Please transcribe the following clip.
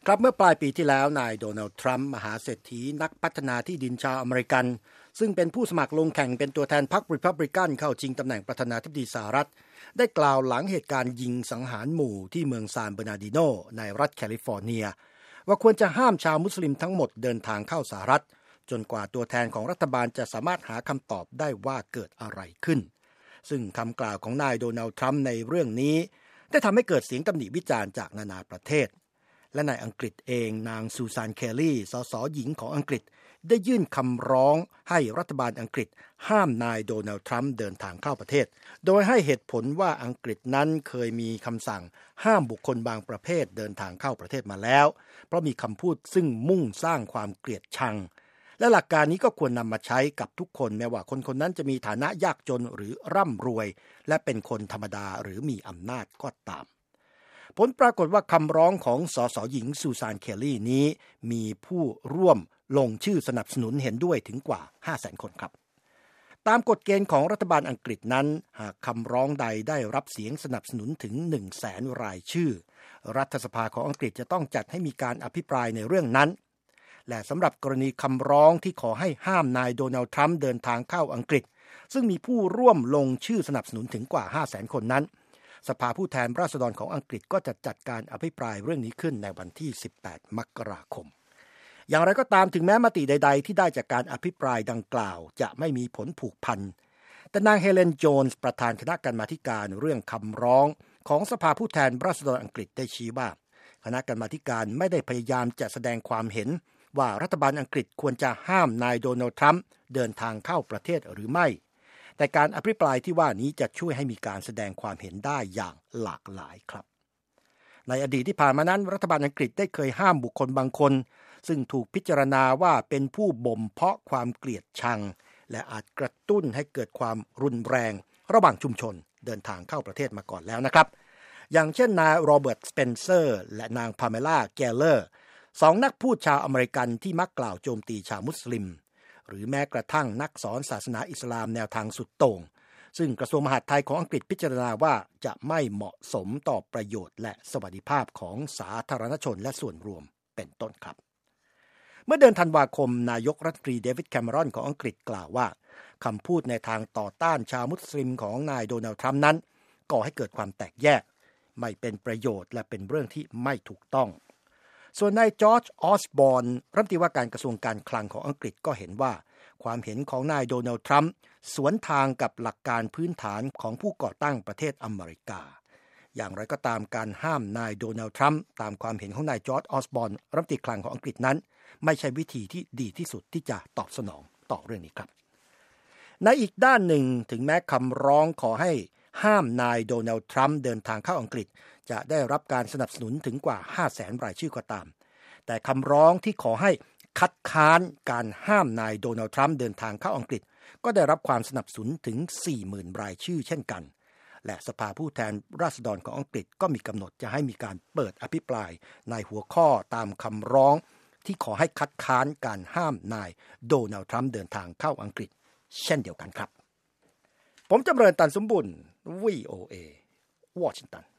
ครับเมื่อปลายปีที่แล้วนายโดนัลด์ทรัมป์มหาเศรษฐีนักพัฒนาที่ดินชาวอเมริกันซึ่งเป็นผู้สมัครลงแข่งเป็นตัวแทนพรรครีพับลิกันเข้าชิงตำแหน่งประธานาธิบดีสหรัฐได้กล่าวหลังเหตุการณ์ยิงสังหารหมู่ที่เมืองซานเบอร์นาร์ดิโนในรัฐแคลิฟอร์เนียว่าควรจะห้ามชาวมุสลิมทั้งหมดเดินทางเข้าสหรัฐจนกว่าตัวแทนของรัฐบาลจะสามารถหาคำตอบได้ว่าเกิดอะไรขึ้นซึ่งคำกล่าวของนายโดนัลด์ทรัมป์ในเรื่องนี้ได้ทำให้เกิดเสียงตำหนิวิจารณ์จากนานาประเทศและในอังกฤษเองนางซูซานเคลลี่สสหญิงของอังกฤษได้ยื่นคำร้องให้รัฐบาลอังกฤษห้ามนายโดนัลด์ทรัมป์เดินทางเข้าประเทศโดยให้เหตุผลว่าอังกฤษนั้นเคยมีคำสั่งห้ามบุคคลบางประเภทเดินทางเข้าประเทศมาแล้วเพราะมีคำพูดซึ่งมุ่งสร้างความเกลียดชังและหลักการนี้ก็ควรนำมาใช้กับทุกคนแม้ว่าคนคนนั้นจะมีฐานะยากจนหรือร่ำรวยและเป็นคนธรรมดาหรือมีอำนาจก็ตามผลปรากฏว่าคำร้องของสสหญิงซูซานเคลลี่นี้มีผู้ร่วมลงชื่อสนับสนุนเห็นด้วยถึงกว่า 500,000 คนครับตามกฎเกณฑ์ของรัฐบาลอังกฤษนั้นหากคำร้องใดได้รับเสียงสนับสนุนถึง 100,000 รายชื่อรัฐสภาของอังกฤษจะต้องจัดให้มีการอภิปรายในเรื่องนั้นและสำหรับกรณีคำร้องที่ขอให้ห้ามนายโดนัลด์ทรัมป์เดินทางเข้าอังกฤษซึ่งมีผู้ร่วมลงชื่อสนับสนุนถึงกว่า 500,000 คนนั้นสภาผู้แทนราษฎรของอังกฤษก็จะจัดการอภิปรายเรื่องนี้ขึ้นในวันที่ 18 มกราคมอย่างไรก็ตามถึงแม้มติใดๆที่ได้จากการอภิปรายดังกล่าวจะไม่มีผลผูกพันแต่นางเฮเลนโจนส์ประธานคณะกรรมาธิการเรื่องคำร้องของสภาผู้แทนราษฎรอังกฤษได้ชี้ว่าคณะกรรมาธิการไม่ได้พยายามจะแสดงความเห็นว่ารัฐบาลอังกฤษควรจะห้ามนายโดนัลด์ทรัมป์เดินทางเข้าประเทศหรือไม่แต่การอภิปรายที่ว่านี้จะช่วยให้มีการแสดงความเห็นได้อย่างหลากหลายครับในอดีตที่ผ่านมานั้นรัฐบาลอังกฤษได้เคยห้ามบุคคลบางคนซึ่งถูกพิจารณาว่าเป็นผู้บ่มเพาะความเกลียดชังและอาจกระตุ้นให้เกิดความรุนแรงระหว่างชุมชนเดินทางเข้าประเทศมาก่อนแล้วนะครับอย่างเช่นนายโรเบิร์ตสเปนเซอร์และนางพาเมล่าแกลเลอร์สองนักพูดชาวอเมริกันที่มักกล่าวโจมตีชาวมุสลิมหรือแม้กระทั่งนักสอนศาสนาอิสลามแนวทางสุดโต่งซึ่งกระทรวงมหาดไทยของอังกฤษพิจารณาว่าจะไม่เหมาะสมต่อประโยชน์และสวัสดิภาพของสาธารณชนและส่วนรวมเป็นต้นครับเมื่อเดือนธันวาคมนายกรัฐมนตรีเดวิดแคมเมรอนของอังกฤษกล่าวว่าคำพูดในทางต่อต้านชาวมุสลิมของนายโดนัลด์ทรัมป์นั้นก่อให้เกิดความแตกแยกไม่เป็นประโยชน์และเป็นเรื่องที่ไม่ถูกต้องส่วนนายจอร์จออสบอร์นรัฐมนตรีว่าการกระทรวงการคลังของอังกฤษก็เห็นว่าความเห็นของนายโดนัลด์ทรัมป์สวนทางกับหลักการพื้นฐานของผู้ก่อตั้งประเทศอเมริกาอย่างไรก็ตามการห้ามนายโดนัลด์ทรัมป์ตามความเห็นของนายจอร์จออสบอร์นรัฐมนตรีคลังของอังกฤษนั้นไม่ใช่วิธีที่ดีที่สุดที่จะตอบสนองต่อเรื่องนี้ครับในอีกด้านหนึ่งถึงแม้คำร้องขอให้ห้ามนายโดนัลด์ทรัมป์เดินทางเข้าอังกฤษจะได้รับการสนับสนุนถึงกว่า 500,000 รายชื่อก็ตามแต่คำร้องที่ขอให้คัดค้านการห้ามนายโดนัลด์ทรัมป์เดินทางเข้าอังกฤษก็ได้รับความสนับสนุนถึง 40,000 รายชื่อเช่นกันและสภาผู้แทนราษฎรของอังกฤษก็มีกำหนดจะให้มีการเปิดอภิปรายในหัวข้อตามคำร้องที่ขอให้คัดค้านการห้ามนายโดนัลด์ทรัมป์เดินทางเข้าอังกฤษเช่นเดียวกันครับผมจำเริญ ตันสมบุญ VOA วอชิงตัน